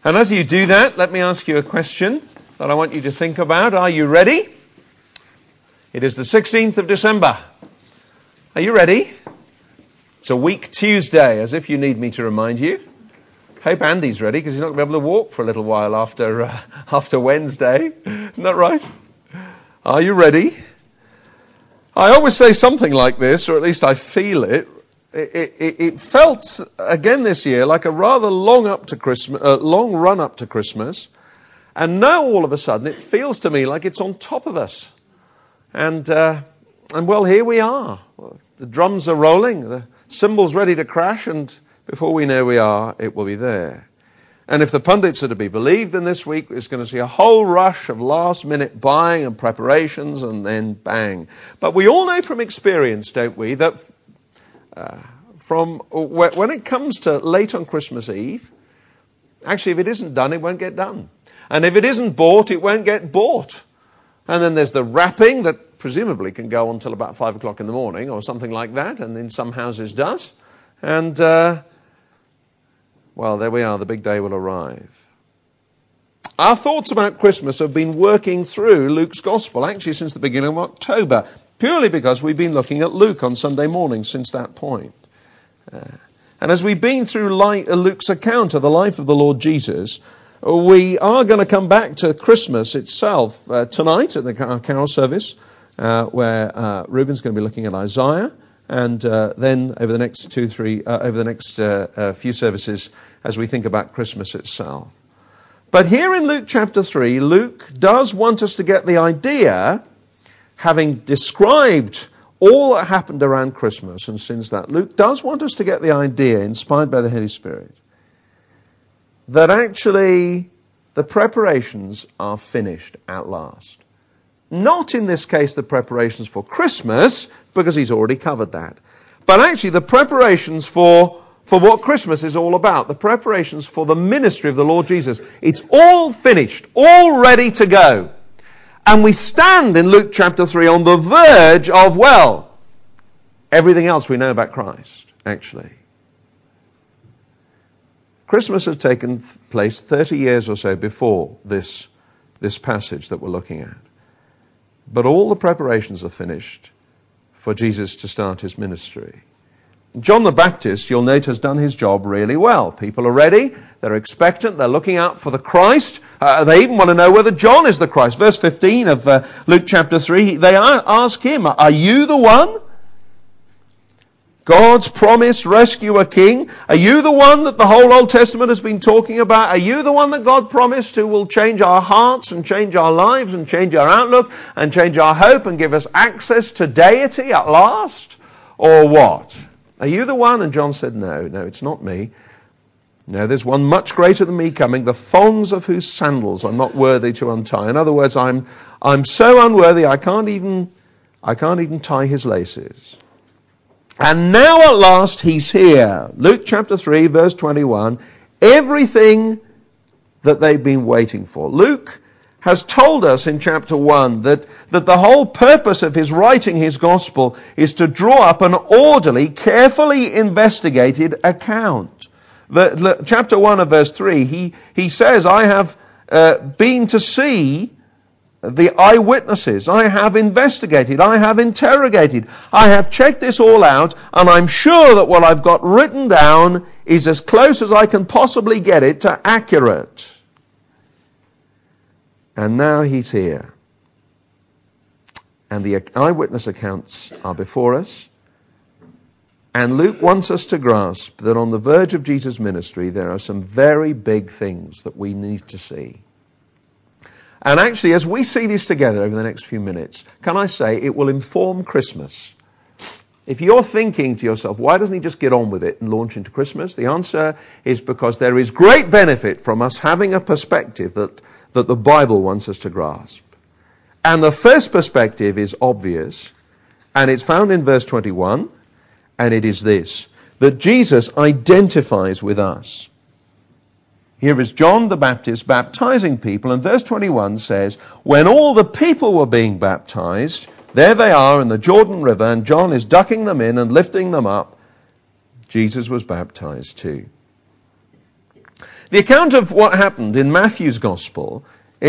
And as you do that, let me ask you a question that I want you to think about. Are you ready? It is the 16th of December. Are you ready? It's a week Tuesday, as if you need me to remind you. Hope Andy's ready, because he's not going to be able to walk for a little while after Wednesday. Isn't that right? Are you ready? I always say something like this, or at least I feel it. It felt, again this year, like a rather long run up to Christmas. And now all of a sudden it feels to me like it's on top of us. And well, here we are. The drums are rolling, the cymbals ready to crash, and before we know it will be there. And if the pundits are to be believed, then this week is going to see a whole rush of last-minute buying and preparations, and then bang. But we all know from experience, don't we, that from when it comes to late on Christmas Eve, actually if it isn't done, it won't get done. And if it isn't bought, it won't get bought. And then there's the wrapping that presumably can go on until about 5 o'clock in the morning or something like that, and in some houses does. And, well, there we are, the big day will arrive. Our thoughts about Christmas have been working through Luke's Gospel, actually since the beginning of October, purely because we've been looking at Luke on Sunday morning since that point. And as we've been through Luke's account of the life of the Lord Jesus, we are going to come back to Christmas itself tonight at the carol service, where Reuben's going to be looking at Isaiah, and then over the next few services as we think about Christmas itself. But here in Luke chapter 3, Luke does want us to get the idea, having described all that happened around Christmas and since that, Luke does want us to get the idea, inspired by the Holy Spirit, that actually the preparations are finished at last. Not in this case the preparations for Christmas, because he's already covered that. But actually the preparations for what Christmas is all about. The preparations for the ministry of the Lord Jesus. It's all finished, all ready to go. And we stand in Luke chapter 3 on the verge of, well, everything else we know about Christ, actually. Christmas has taken place 30 years or so before this passage that we're looking at. But all the preparations are finished for Jesus to start his ministry. John the Baptist, you'll note, has done his job really well. People are ready, they're expectant, they're looking out for the Christ. They even want to know whether John is the Christ. Verse 15 of Luke chapter 3, they ask him, are you the one? God's promised rescuer king? Are you the one that the whole Old Testament has been talking about? Are you the one that God promised who will change our hearts and change our lives and change our outlook and change our hope and give us access to deity at last? Or what? Are you the one? And John said, no, it's not me. No, there's one much greater than me coming, the thongs of whose sandals I'm not worthy to untie. In other words, I'm so unworthy I can't even tie his laces. And now at last he's here. Luke chapter 3 verse 21. Everything that they've been waiting for. Luke has told us in chapter 1 that the whole purpose of his writing his gospel is to draw up an orderly, carefully investigated account. Chapter 1 of verse 3, he says, I have been to see the eyewitnesses. I have investigated. I have interrogated. I have checked this all out, and I'm sure that what I've got written down is as close as I can possibly get it to accurate. And now he's here. And the eyewitness accounts are before us. And Luke wants us to grasp that on the verge of Jesus' ministry, there are some very big things that we need to see. And actually, as we see this together over the next few minutes, can I say it will inform Christmas. If you're thinking to yourself, why doesn't he just get on with it and launch into Christmas? The answer is because there is great benefit from us having a perspective that the Bible wants us to grasp. And the first perspective is obvious, and it's found in verse 21, and it is this, that Jesus identifies with us. Here is John the Baptist baptizing people, and verse 21 says, when all the people were being baptized, there they are in the Jordan River, and John is ducking them in and lifting them up. Jesus was baptized too. The account of what happened in Matthew's Gospel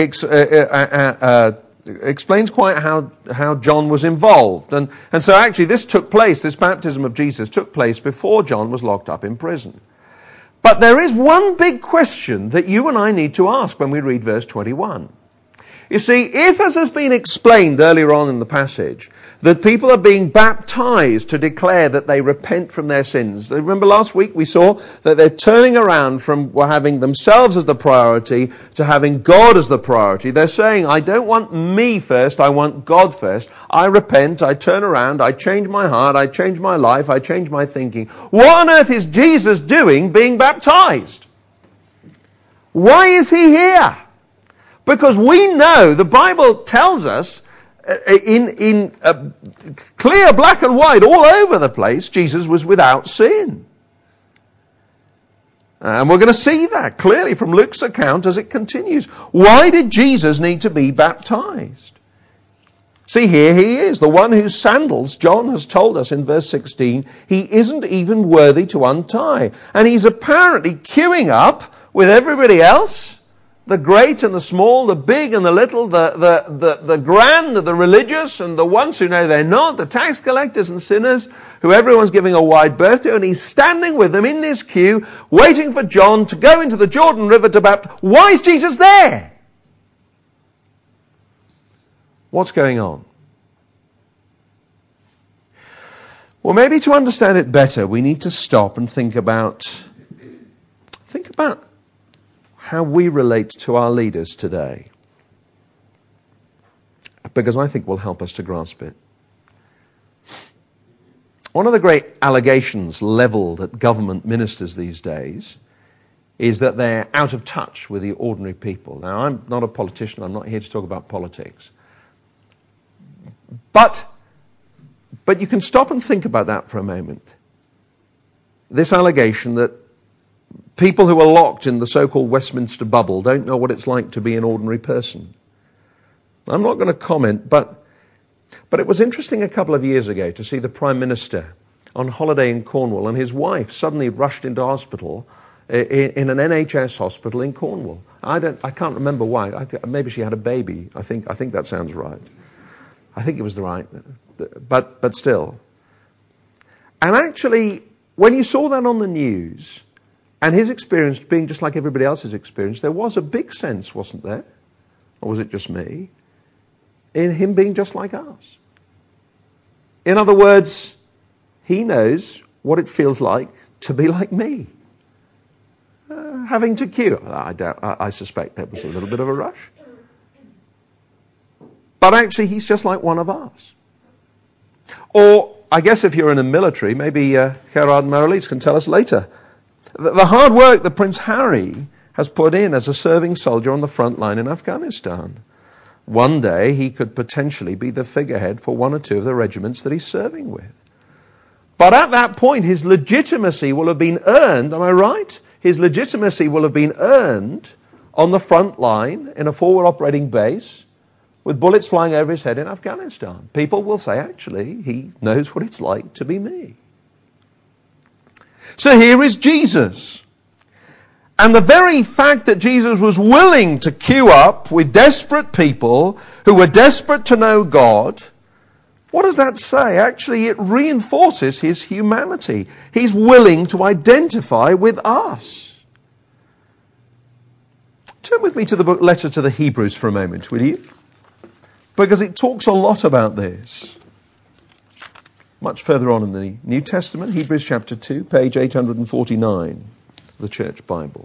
explains quite how John was involved. And so actually this baptism of Jesus took place before John was locked up in prison. But there is one big question that you and I need to ask when we read verse 21. You see, if, as has been explained earlier on in the passage, that people are being baptized to declare that they repent from their sins. Remember last week we saw that they're turning around from having themselves as the priority to having God as the priority. They're saying, I don't want me first, I want God first. I repent, I turn around, I change my heart, I change my life, I change my thinking. What on earth is Jesus doing being baptized? Why is he here? Because we know, the Bible tells us, in clear black and white all over the place, Jesus was without sin. And we're going to see that clearly from Luke's account as it continues. Why did Jesus need to be baptized? See, here he is, the one whose sandals, John has told us in verse 16, he isn't even worthy to untie. And he's apparently queuing up with everybody else, the great and the small, the big and the little, the grand and the religious and the ones who know they're not, the tax collectors and sinners who everyone's giving a wide berth to, and he's standing with them in this queue waiting for John to go into the Jordan River to baptize. Why is Jesus there? What's going on? Well, maybe to understand it better, we need to stop and think about how we relate to our leaders today. Because I think will help us to grasp it. One of the great allegations leveled at government ministers these days is that they're out of touch with the ordinary people. Now, I'm not a politician. I'm not here to talk about politics. But you can stop and think about that for a moment. This allegation that people who are locked in the so-called Westminster bubble don't know what it's like to be an ordinary person. I'm not going to comment, but it was interesting a couple of years ago to see the Prime Minister on holiday in Cornwall and his wife suddenly rushed into hospital in an NHS hospital in Cornwall. I can't remember why. Maybe she had a baby. I think that sounds right. I think it was the right, but still. And actually, when you saw that on the news, and his experience being just like everybody else's experience, there was a big sense, wasn't there? Or was it just me? In him being just like us. In other words, he knows what it feels like to be like me. Having to queue. I suspect there was a little bit of a rush. But actually, he's just like one of us. Or, I guess if you're in the military, maybe Gerard Marelis can tell us later. The hard work that Prince Harry has put in as a serving soldier on the front line in Afghanistan. One day he could potentially be the figurehead for one or two of the regiments that he's serving with. But at that point his legitimacy will have been earned, am I right? His legitimacy will have been earned on the front line in a forward operating base with bullets flying over his head in Afghanistan. People will say, actually, he knows what it's like to be me. So here is Jesus. And the very fact that Jesus was willing to queue up with desperate people who were desperate to know God, what does that say? Actually, it reinforces his humanity. He's willing to identify with us. Turn with me to the letter to the Hebrews for a moment, will you? Because it talks a lot about this. Much further on in the New Testament, Hebrews chapter 2, page 849, the Church Bible.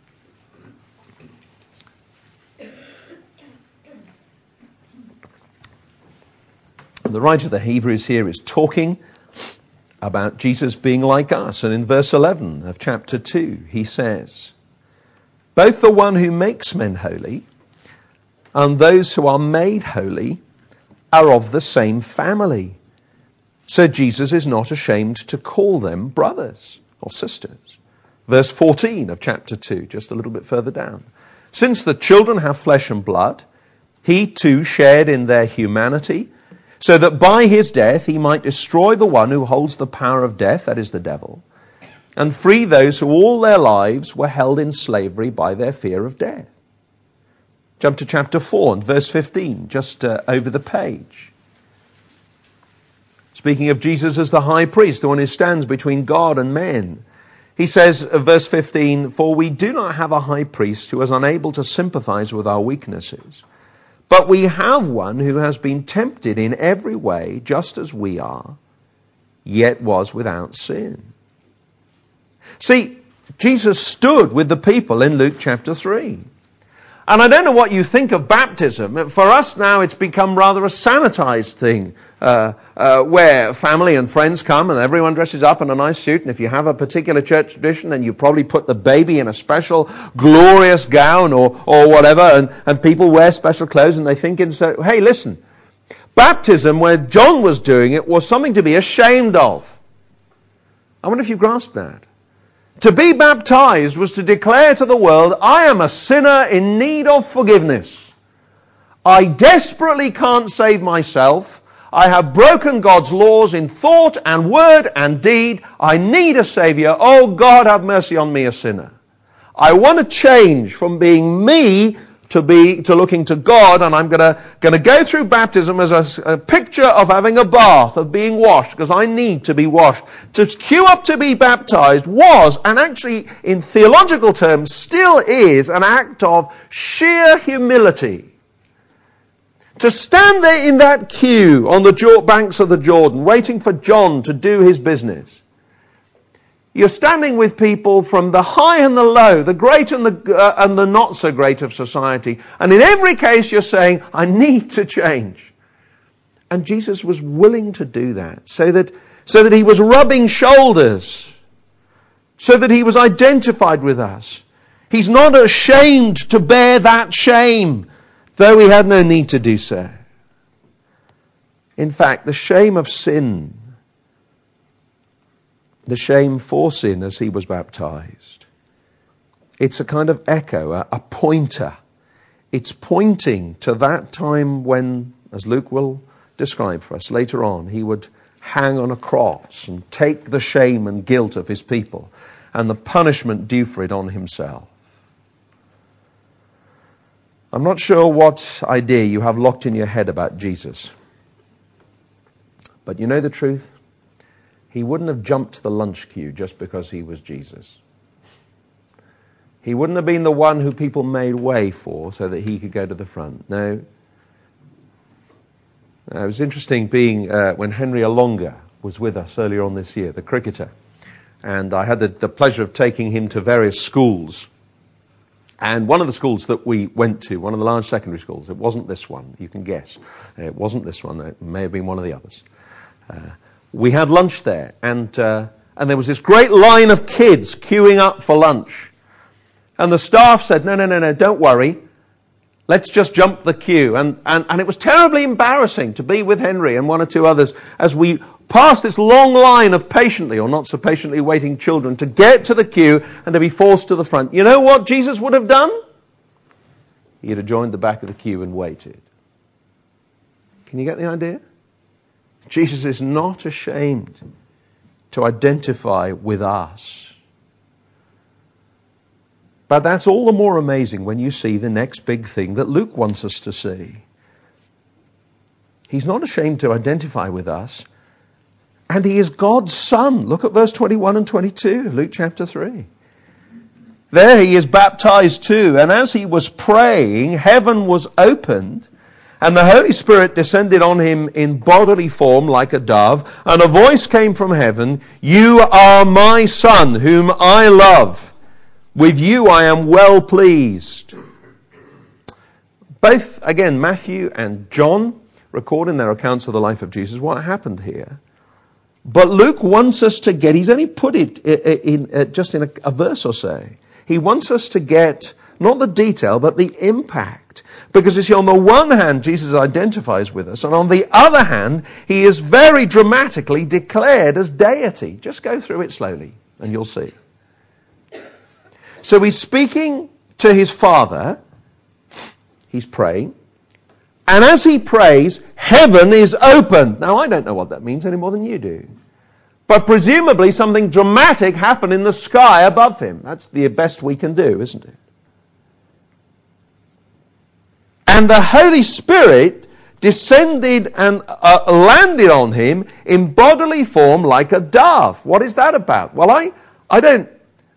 And the writer of the Hebrews here is talking about Jesus being like us. And in verse 11 of chapter 2, he says, both the one who makes men holy and those who are made holy are of the same family. So Jesus is not ashamed to call them brothers or sisters. Verse 14 of chapter 2, just a little bit further down. Since the children have flesh and blood, he too shared in their humanity, so that by his death he might destroy the one who holds the power of death, that is the devil, and free those who all their lives were held in slavery by their fear of death. Jump to chapter 4 and verse 15, just over the page. Speaking of Jesus as the high priest, the one who stands between God and men. He says, verse 15, "For we do not have a high priest who is unable to sympathize with our weaknesses, but we have one who has been tempted in every way, just as we are, yet was without sin." See, Jesus stood with the people in Luke chapter 3. And I don't know what you think of baptism. For us now, it's become rather a sanitized thing, where family and friends come and everyone dresses up in a nice suit. And if you have a particular church tradition, then you probably put the baby in a special glorious gown or whatever. And people wear special clothes and they think, hey, listen, baptism, where John was doing it, was something to be ashamed of. I wonder if you grasp that. To be baptized was to declare to the world, I am a sinner in need of forgiveness. I desperately can't save myself. I have broken God's laws in thought and word and deed. I need a Savior. Oh, God, have mercy on me, a sinner. I want to change from being me to looking to God, and I'm going to go through baptism as a picture of having a bath, of being washed, because I need to be washed. To queue up to be baptized was, and actually in theological terms still is, an act of sheer humility. To stand there in that queue on the banks of the Jordan, waiting for John to do his business. You're standing with people from the high and the low, the great and the not so great of society. And in every case you're saying, I need to change. And Jesus was willing to do that, so that he was rubbing shoulders, so that he was identified with us. He's not ashamed to bear that shame, though he had no need to do so. In fact, the shame of sin, the shame for sin as he was baptized, it's a kind of echo, a pointer. It's pointing to that time when, as Luke will describe for us later on, he would hang on a cross and take the shame and guilt of his people and the punishment due for it on himself. I'm not sure what idea you have locked in your head about Jesus. But you know the truth? He wouldn't have jumped the lunch queue just because he was Jesus. He wouldn't have been the one who people made way for so that he could go to the front. No. It was interesting being when Henry Olonga was with us earlier on this year, the cricketer. And I had the pleasure of taking him to various schools. And one of the schools that we went to, one of the large secondary schools, it wasn't this one, you can guess. It wasn't this one, it may have been one of the others. We had lunch there, and there was this great line of kids queuing up for lunch. And the staff said, no, don't worry. Let's just jump the queue. And it was terribly embarrassing to be with Henry and one or two others as we passed this long line of patiently or not so patiently waiting children to get to the queue and to be forced to the front. You know what Jesus would have done? He'd have joined the back of the queue and waited. Can you get the idea? Jesus is not ashamed to identify with us. But that's all the more amazing when you see the next big thing that Luke wants us to see. He's not ashamed to identify with us, and he is God's Son. Look at verse 21 and 22 of Luke chapter 3. There he is baptized too, and as he was praying, heaven was opened, and the Holy Spirit descended on him in bodily form like a dove, and a voice came from heaven, "You are my Son, whom I love. With you I am well pleased." Both, again, Matthew and John record in their accounts of the life of Jesus what happened here. But Luke wants us to get, he's only put it in just in a verse or so. He wants us to get not the detail, but the impact. Because you see, on the one hand, Jesus identifies with us, and on the other hand, he is very dramatically declared as deity. Just go through it slowly, and you'll see. So he's speaking to his Father. He's praying. And as he prays, heaven is opened. Now, I don't know what that means any more than you do. But presumably something dramatic happened in the sky above him. That's the best we can do, isn't it? And the Holy Spirit descended and landed on him in bodily form like a dove. What is that about? Well, I don't...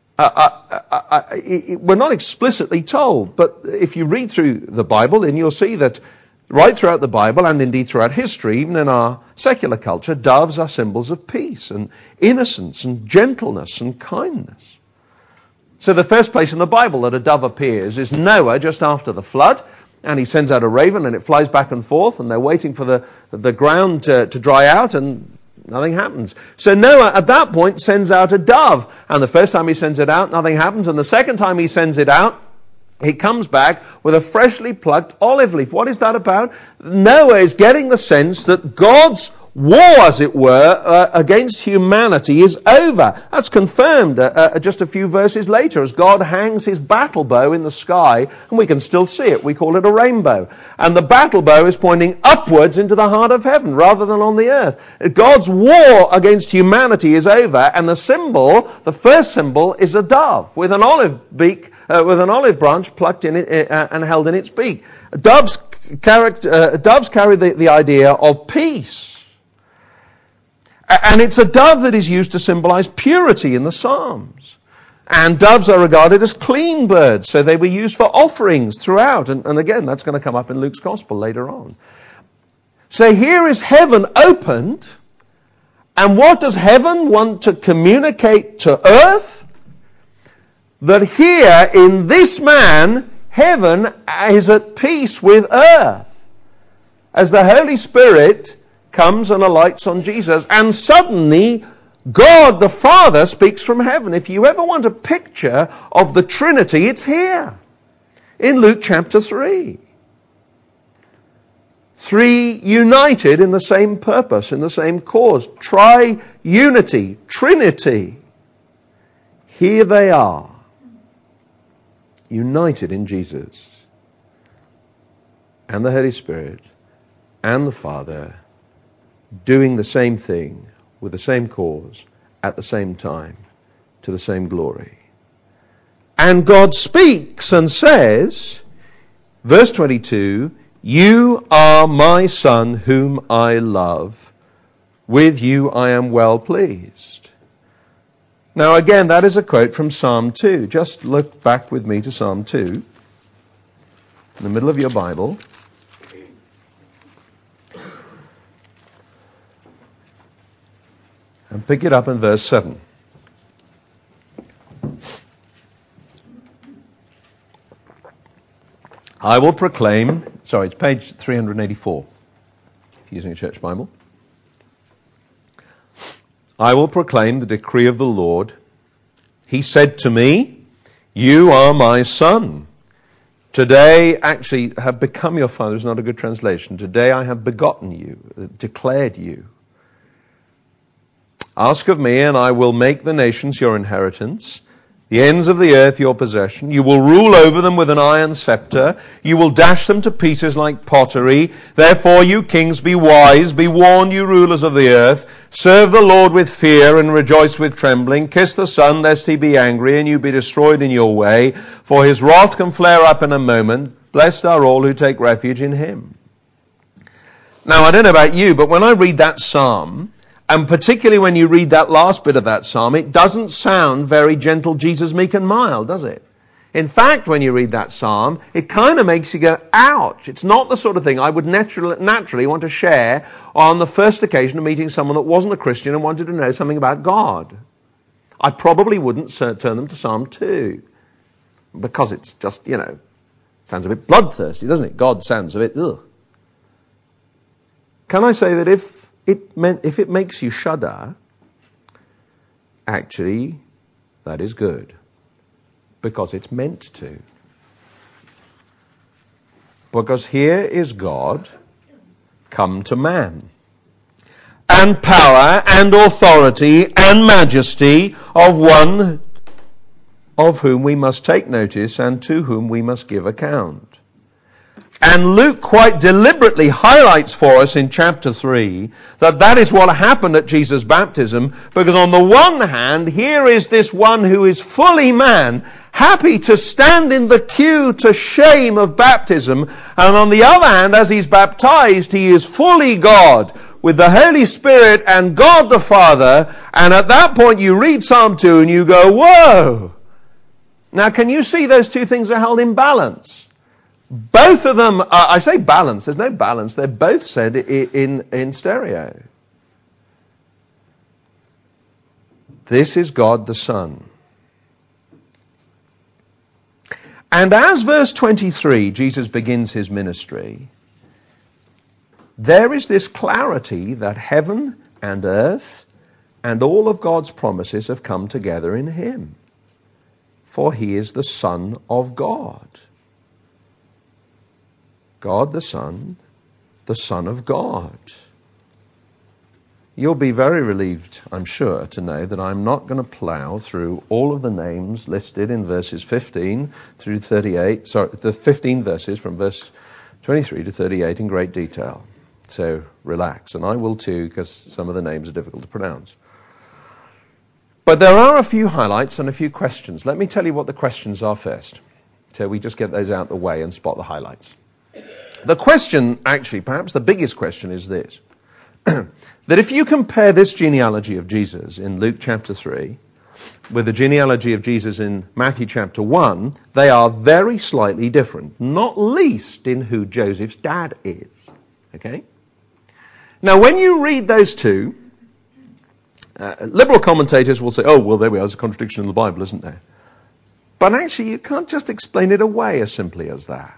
we're not explicitly told, but if you read through the Bible, then you'll see that right throughout the Bible, and indeed throughout history, even in our secular culture, doves are symbols of peace and innocence and gentleness and kindness. So the first place in the Bible that a dove appears is Noah just after the flood, and he sends out a raven and it flies back and forth, and they're waiting for the ground to dry out, and nothing happens. So Noah at that point sends out a dove, and the first time he sends it out, nothing happens, and the second time he sends it out, he comes back with a freshly plucked olive leaf. What is that about? Noah is getting the sense that God's war, as it were, against humanity is over. That's confirmed just a few verses later as God hangs his battle bow in the sky, and we can still see it. We call it a rainbow. And the battle bow is pointing upwards into the heart of heaven rather than on the earth. God's war against humanity is over, and the symbol, the first symbol, is a dove with an olive beak, with an olive branch plucked in it and held in its beak. Doves carry the idea of peace. And it's a dove that is used to symbolize purity in the Psalms. And doves are regarded as clean birds, so they were used for offerings throughout. And again, that's going to come up in Luke's Gospel later on. So here is heaven opened. And what does heaven want to communicate to earth? That here in this man, heaven is at peace with earth. As the Holy Spirit comes and alights on Jesus, and suddenly God the Father speaks from heaven. If you ever want a picture of the Trinity, it's here in Luke chapter 3. Three united in the same purpose, in the same cause. Tri-unity, Trinity. Here they are, united in Jesus and the Holy Spirit and the Father, doing the same thing with the same cause at the same time to the same glory. And God speaks and says, verse 22, "You are my Son whom I love. With you I am well pleased." Now again, that is a quote from Psalm 2. Just look back with me to Psalm 2, in the middle of your Bible. And pick it up in verse 7. I will proclaim, it's page 384, if you're using a church Bible. I will proclaim the decree of the Lord. He said to me, "You are my son. Today," actually, "have become your father" is not a good translation. "Today I have begotten you," declared you. "Ask of me, and I will make the nations your inheritance, the ends of the earth your possession. You will rule over them with an iron scepter. You will dash them to pieces like pottery. Therefore, you kings, be wise. Be warned, you rulers of the earth. Serve the Lord with fear and rejoice with trembling. Kiss the Son, lest he be angry and you be destroyed in your way. For his wrath can flare up in a moment. Blessed are all who take refuge in him." Now, I don't know about you, but when I read that psalm, and particularly when you read that last bit of that psalm, it doesn't sound very gentle, Jesus, meek and mild, does it? In fact, when you read that psalm, it kind of makes you go, ouch. It's not the sort of thing I would naturally want to share on the first occasion of meeting someone that wasn't a Christian and wanted to know something about God. I probably wouldn't turn them to Psalm 2, because it's just, sounds a bit bloodthirsty, doesn't it? God sounds a bit, ugh. Can I say that if it makes you shudder, actually, that is good. Because it's meant to. Because here is God come to man. And power and authority and majesty of one of whom we must take notice and to whom we must give account. And Luke quite deliberately highlights for us in chapter 3 that that is what happened at Jesus' baptism, because on the one hand, here is this one who is fully man, happy to stand in the queue to shame of baptism, and on the other hand, as he's baptized, he is fully God, with the Holy Spirit and God the Father, and at that point you read Psalm 2 and you go, whoa! Now can you see those two things are held in balance? Both of them, I say balance, there's no balance, they're both said in stereo. This is God the Son. And as verse 23, Jesus begins his ministry, there is this clarity that heaven and earth and all of God's promises have come together in him. For he is the Son of God. God the Son of God. You'll be very relieved, I'm sure, to know that I'm not going to plow through all of the names listed in verses 15 through 38, the 15 verses from verse 23 to 38 in great detail. So relax, and I will too, because some of the names are difficult to pronounce. But there are a few highlights and a few questions. Let me tell you what the questions are first, so we just get those out the way and spot the highlights. The question, actually, perhaps the biggest question is this. That if you compare this genealogy of Jesus in Luke chapter 3 with the genealogy of Jesus in Matthew chapter 1, they are very slightly different, not least in who Joseph's dad is. Okay? Now, when you read those two, liberal commentators will say, oh, well, there we are, there's a contradiction in the Bible, isn't there? But actually, you can't just explain it away as simply as that.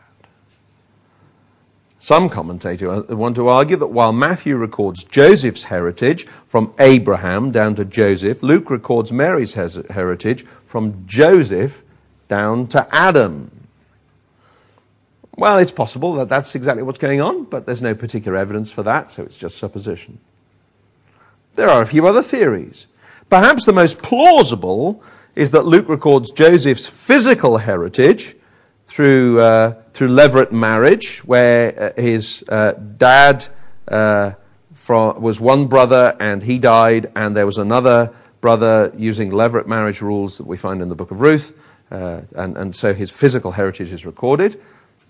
Some commentators want to argue that while Matthew records Joseph's heritage from Abraham down to Joseph, Luke records Mary's heritage from Joseph down to Adam. Well, it's possible that that's exactly what's going on, but there's no particular evidence for that, so it's just supposition. There are a few other theories. Perhaps the most plausible is that Luke records Joseph's physical heritage through levirate marriage, where his dad was one brother and he died, and there was another brother using levirate marriage rules that we find in the book of Ruth, and so his physical heritage is recorded,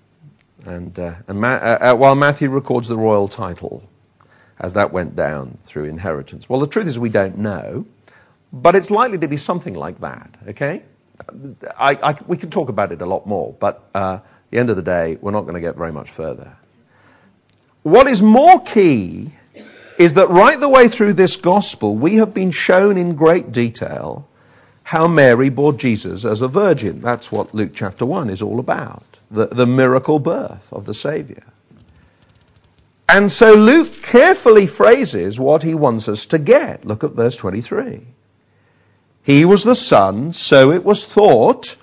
while Matthew records the royal title as that went down through inheritance. Well, the truth is we don't know, but it's likely to be something like that, okay? We can talk about it a lot more, but at the end of the day, we're not going to get very much further. What is more key is that right the way through this gospel, we have been shown in great detail how Mary bore Jesus as a virgin. That's what Luke chapter 1 is all about, the miracle birth of the Savior. And so Luke carefully phrases what he wants us to get. Look at verse 23. He was the son, so it was thought,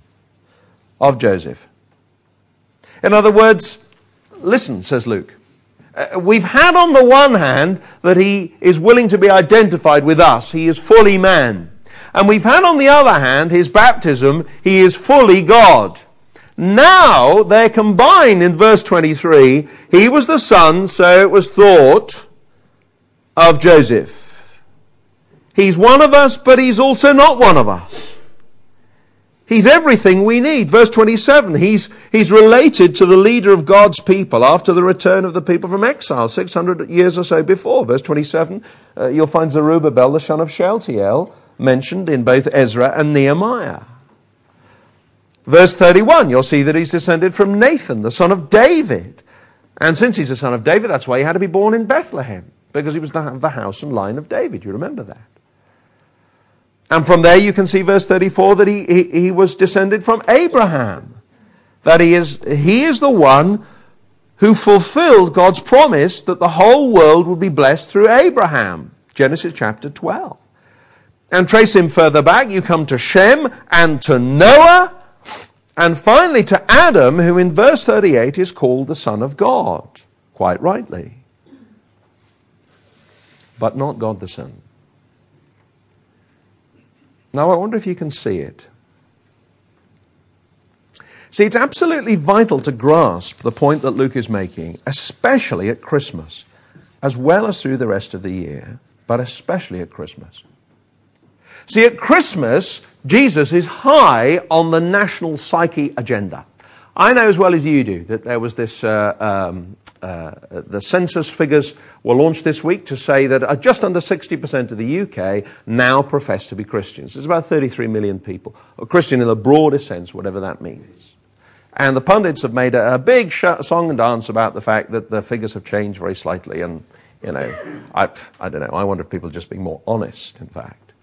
of Joseph. In other words, listen, says Luke. We've had on the one hand that he is willing to be identified with us. He is fully man. And we've had on the other hand his baptism. He is fully God. Now they're combined in verse 23. He was the son, so it was thought, of Joseph. He's one of us, but he's also not one of us. He's everything we need. Verse 27, he's related to the leader of God's people after the return of the people from exile, 600 years or so before. Verse 27, you'll find Zerubbabel, the son of Shealtiel, mentioned in both Ezra and Nehemiah. Verse 31, you'll see that he's descended from Nathan, the son of David. And since he's the son of David, that's why he had to be born in Bethlehem, because he was the house and line of David. You remember that. And from there you can see verse 34 that he was descended from Abraham. That he is the one who fulfilled God's promise that the whole world would be blessed through Abraham. Genesis chapter 12. And trace him further back, you come to Shem and to Noah, and finally to Adam, who in verse 38 is called the Son of God, quite rightly. But not God the Son. Now I wonder if you can see it. See, it's absolutely vital to grasp the point that Luke is making, especially at Christmas, as well as through the rest of the year, but especially at Christmas. See, at Christmas, Jesus is high on the national psyche agenda. I know as well as you do that there was this, the census figures were launched this week to say that just under 60% of the UK now profess to be Christians. There's about 33 million people, or Christian in the broadest sense, whatever that means. And the pundits have made a big song and dance about the fact that the figures have changed very slightly. And, you know, I don't know, I wonder if people are just being more honest, in fact.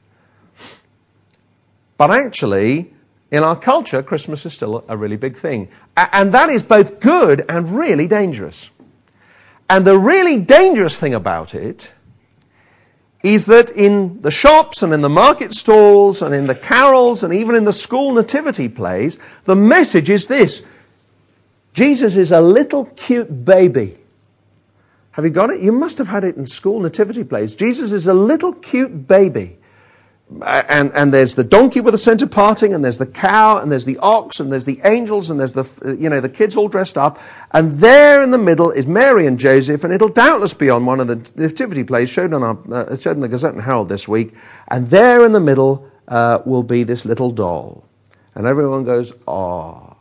But actually, in our culture, Christmas is still a really big thing. And that is both good and really dangerous. And the really dangerous thing about it is that in the shops and in the market stalls and in the carols and even in the school nativity plays, the message is this: Jesus is a little cute baby. Have you got it? You must have had it in school nativity plays. Jesus is a little cute baby. And there's the donkey with the center parting, and there's the cow, and there's the ox, and there's the angels, and there's the kids all dressed up. And there in the middle is Mary and Joseph, and it'll doubtless be on one of the nativity plays showed in the Gazette and Herald this week. And there in the middle will be this little doll. And everyone goes, "Aww."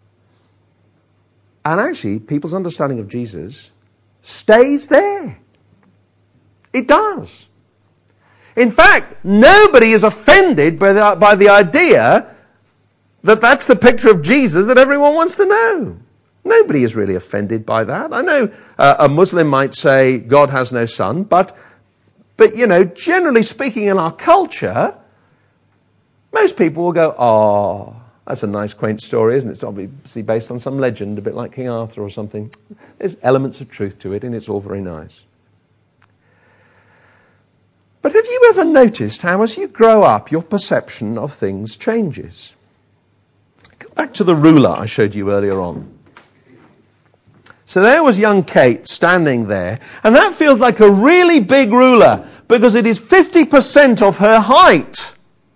And actually, people's understanding of Jesus stays there. It does. In fact, nobody is offended by the idea that that's the picture of Jesus that everyone wants to know. Nobody is really offended by that. I know a Muslim might say God has no son, but you know, generally speaking in our culture, most people will go, "Oh, that's a nice quaint story, isn't it? It's obviously based on some legend, a bit like King Arthur or something. There's elements of truth to it, and it's all very nice." But have you ever noticed how as you grow up, your perception of things changes? Go back to the ruler I showed you earlier on. So there was young Kate standing there, and that feels like a really big ruler because it is 50% of her height.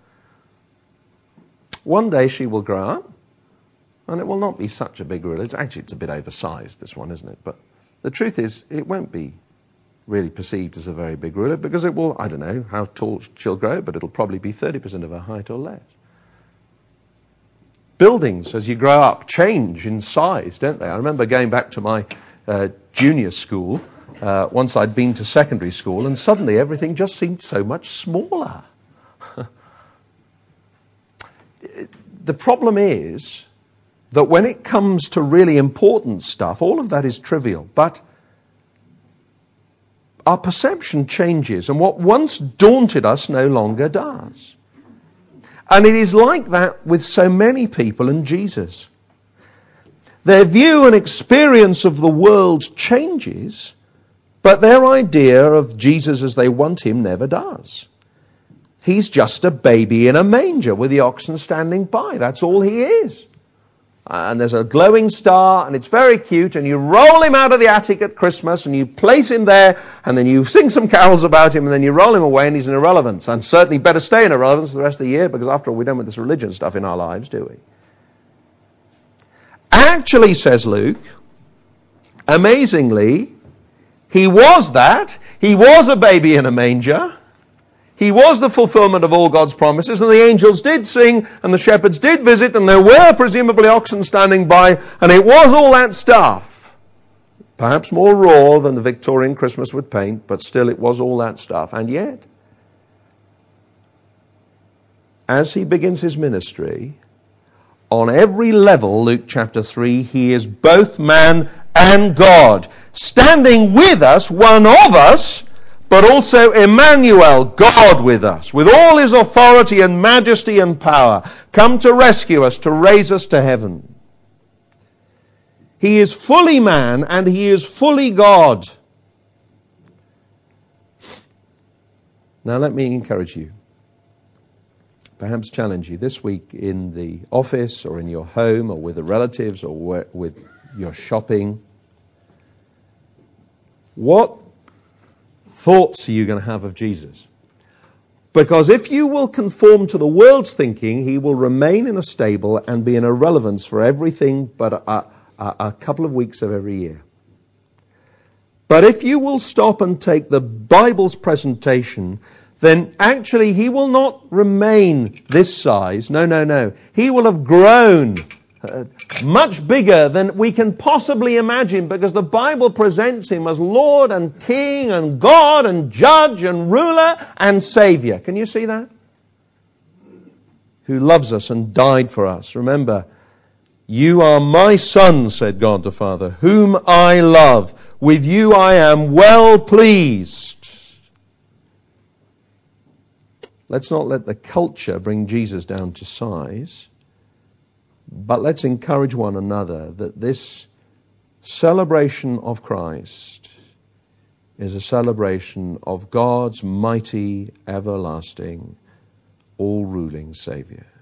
One day she will grow up, and it will not be such a big ruler. It's a bit oversized, this one, isn't it? But the truth is, it won't be really perceived as a very big ruler because it will, I don't know how tall she'll grow, but it'll probably be 30% of her height or less. Buildings, as you grow up, change in size, don't they? I remember going back to my junior school, once I'd been to secondary school, and suddenly everything just seemed so much smaller. The problem is that when it comes to really important stuff, all of that is trivial, but our perception changes, and what once daunted us no longer does. And it is like that with so many people and Jesus. Their view and experience of the world changes, but their idea of Jesus as they want him never does. He's just a baby in a manger with the oxen standing by. That's all he is. And there's a glowing star, and it's very cute, and you roll him out of the attic at Christmas, and you place him there, and then you sing some carols about him, and then you roll him away, and he's an irrelevance. And certainly better stay in irrelevance for the rest of the year, because after all, we don't want this religion stuff in our lives, do we? Actually, says Luke, amazingly, he was that. He was a baby in a manger. He was the fulfillment of all God's promises, and the angels did sing, and the shepherds did visit, and there were presumably oxen standing by, and it was all that stuff. Perhaps more raw than the Victorian Christmas would paint, but still it was all that stuff. And yet, as he begins his ministry, on every level, Luke chapter 3, he is both man and God, standing with us, one of us, but also Emmanuel, God with us, with all his authority and majesty and power, come to rescue us, to raise us to heaven. He is fully man and he is fully God. Now let me encourage you, perhaps challenge you this week in the office or in your home or with the relatives or with your shopping. What thoughts are you going to have of Jesus? Because if you will conform to the world's thinking, he will remain in a stable and be an irrelevance for everything but a couple of weeks of every year. But if you will stop and take the Bible's presentation, then actually he will not remain this size. No. He will have grown much bigger than we can possibly imagine, because the Bible presents him as Lord and King and God and Judge and Ruler and Savior. Can you see that? Who loves us and died for us. Remember, you are my Son, said God the Father, whom I love. With you I am well pleased. Let's not let the culture bring Jesus down to size, but let's encourage one another that this celebration of Christ is a celebration of God's mighty, everlasting, all-ruling Savior.